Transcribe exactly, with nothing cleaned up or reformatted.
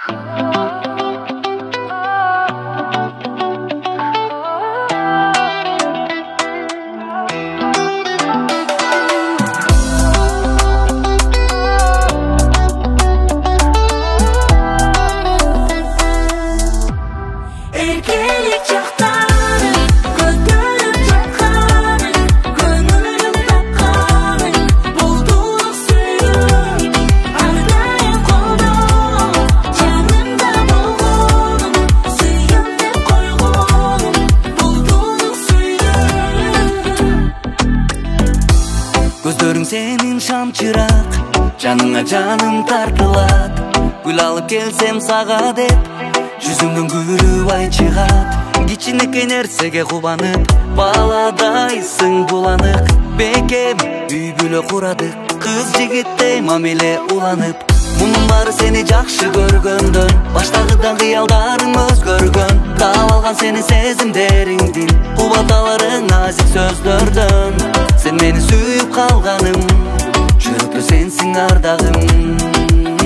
Көздөрүң сенин шамчыраак, жаныңа жаным тартылат. Гүл алып келсем сага деп, жүзүңдөн күлүп ай чыгат. Кичинекей нерсеге кубанып, баладайсың буланып. Бекем үй бүлө курадык, кыз жигиттей мамиле уланып. Мунун баары сени жакшы көргөндөн, баштагыдан кыялдарың өзгөргөн. Таап алган сени сезимдериңдин, кубаталарың назик сөздөрдөн. Sen meni suyup kalganım, жүрөктө сенсиң ардагым.